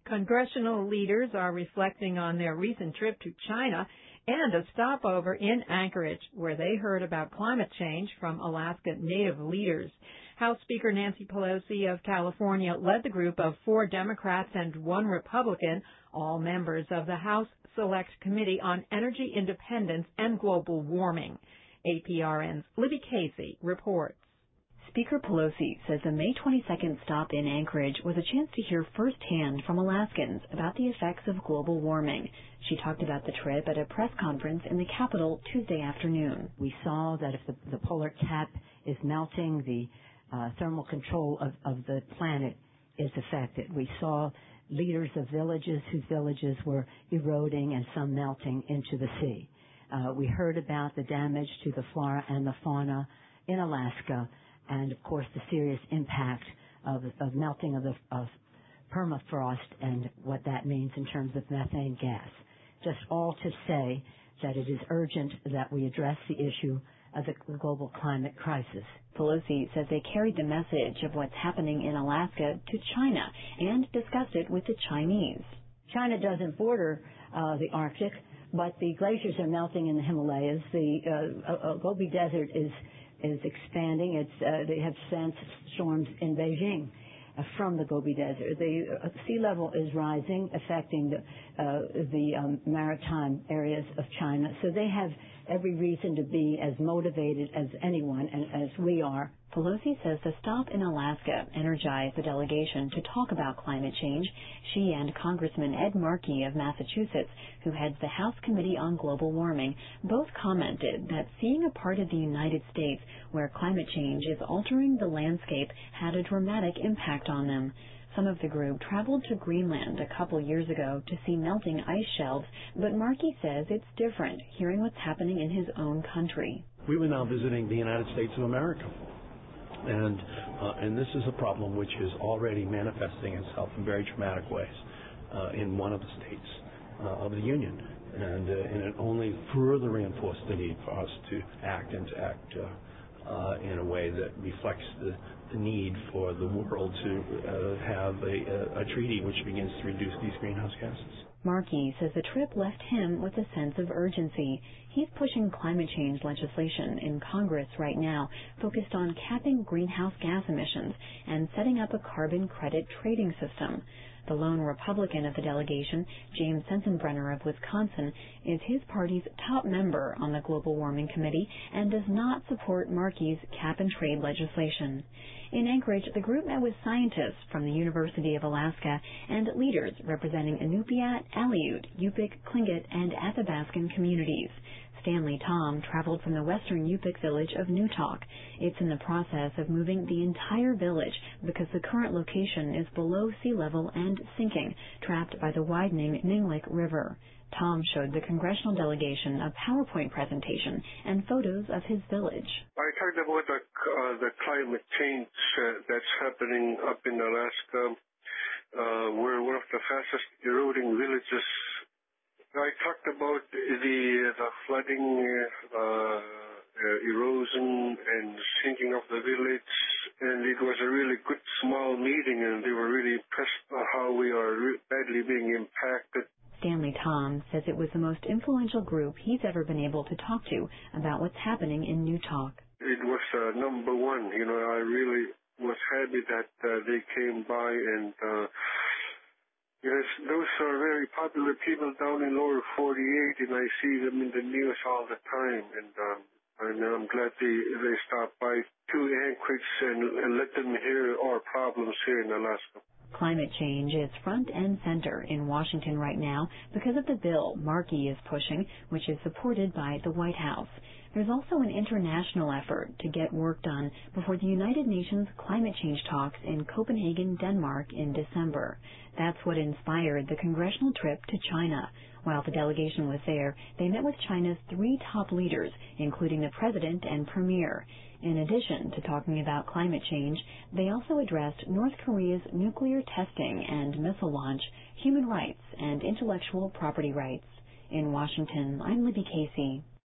Congressional leaders are reflecting on their recent trip to China and a stopover in Anchorage, where they heard about climate change from Alaska Native leaders. House Speaker Nancy Pelosi of California led the group of 4 Democrats and 1 Republican, all members of the House Select Committee on Energy Independence and Global Warming. APRN's Libby Casey reports. Speaker Pelosi says the May 22nd stop in Anchorage was a chance to hear firsthand from Alaskans about the effects of global warming. She talked about the trip at a press conference in the Capitol Tuesday afternoon. We saw that if the polar cap is melting, the thermal control of the planet is affected. We saw leaders of villages whose villages were eroding and some melting into the sea. We heard about the damage to the flora and the fauna in Alaska, and of course the serious impact of melting of permafrost and what that means in terms of methane gas. Just all to say that it is urgent that we address the issue of the global climate crisis. Pelosi says they carried the message of what's happening in Alaska to China and discussed it with the Chinese. China doesn't border the Arctic, but the glaciers are melting in the Himalayas. The Gobi Desert is expanding. They have sandstorms in Beijing from the Gobi Desert. The sea level is rising, affecting the maritime areas of China. So they have every reason to be as motivated as anyone and as we are. Pelosi says the stop in Alaska energized the delegation to talk about climate change. She and Congressman Ed Markey of Massachusetts, who heads the House Committee on Global Warming, both commented that seeing a part of the United States where climate change is altering the landscape had a dramatic impact on them. Some of the group traveled to Greenland a couple years ago to see melting ice shelves, but Markey says it's different hearing what's happening in his own country. We were now visiting the United States of America. And this is a problem which is already manifesting itself in very dramatic ways in one of the states of the Union. And it only further reinforced the need for us to act and to act in a way that reflects the need for the world to have a treaty which begins to reduce these greenhouse gases. Markey says the trip left him with a sense of urgency. He's pushing climate change legislation in Congress right now, focused on capping greenhouse gas emissions and setting up a carbon credit trading system. The lone Republican of the delegation, James Sensenbrenner of Wisconsin, is his party's top member on the Global Warming Committee and does not support Markey's cap-and-trade legislation. In Anchorage, the group met with scientists from the University of Alaska and leaders representing Inupiat, Aleut, Yupik, Tlingit, and Athabascan communities. Stanley Tom traveled from the western Yupik village of Newtok. It's in the process of moving the entire village because the current location is below sea level and sinking, trapped by the widening Ninglik River. Tom showed the congressional delegation a PowerPoint presentation and photos of his village. I talked about the climate change that's happening up in Alaska. We're one of the fastest eroding villages. I talked about the flooding, erosion, and sinking of the village, and it was a really good small meeting, and they were really impressed by how we are badly being impacted. Stanley Tom says it was the most influential group he's ever been able to talk to about what's happening in Newtok. It was number one. I really was happy that they came by, and yes, those are very popular people down in lower 48, and I see them in the news all the time, and I'm glad they stopped by to Anchorage and let them hear our problems here in Alaska. Climate change is front and center in Washington right now because of the bill Markey is pushing, which is supported by the White House. There's also an international effort to get work done before the United Nations climate change talks in Copenhagen, Denmark in December. That's what inspired the congressional trip to China. While the delegation was there, they met with China's 3 top leaders, including the president and premier. In addition to talking about climate change, they also addressed North Korea's nuclear testing and missile launch, human rights, and intellectual property rights. In Washington, I'm Libby Casey.